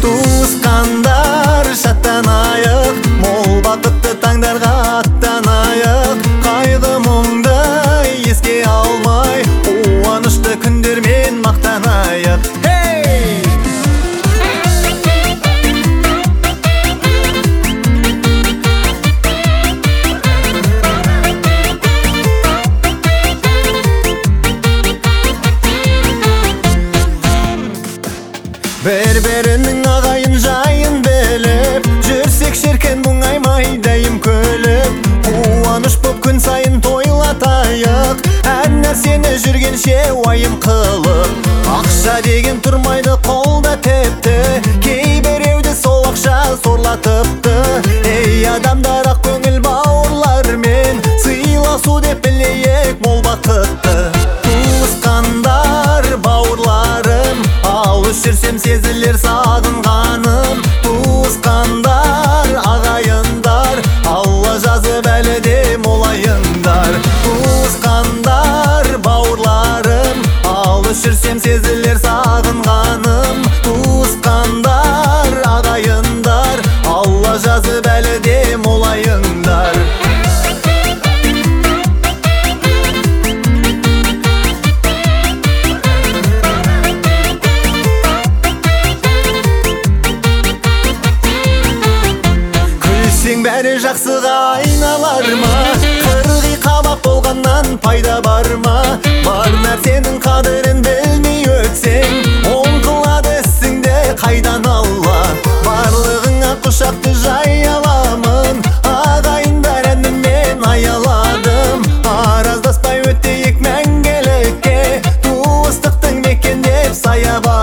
Туысқандар шаттанайық, мол бақытты таңдарға аттанайық. Қайғы мұңды еске алмай, қуанышты күндермен мақтанайық. Бір-бірінің ағайын жайын біліп, жүрсек шеркен мұңаймай дәйім күліп. Қуаныш боп күн сайын тойлатайық, әр нәрсені жүргенше уайым қылып. Ақша деген тұрмайды қолда тепті, кейбіреуді сол ақша сорлатыпты. Ей адамдар, ақ көңіл бауырлармен сыйласу деп білейік мол бақытты. Туысқандар бауырларым, алыс жүрсем сезілер сағынғаным. Туысқандар ағайындар, Алла жазып әлі де молайындар. Туысқандар бауырларым, алыс жүрсем сезілер сағынғаным. Туысқандар ағайындар, Алла жазып әлі де молайындар. Сен бәрі жақсыға айналар ма? Қырғи қабақ болғаннан пайда бар ма? Бар нәрсенің қадірін білмей өтсең, оң қылады ісіңді қайдан Алла? Барлығыңа құшақты жай аламын, ағайындар әніммен аяладым. Араздаспай өтейік мәңгілікке, туыстықтың мекендеп саябақ.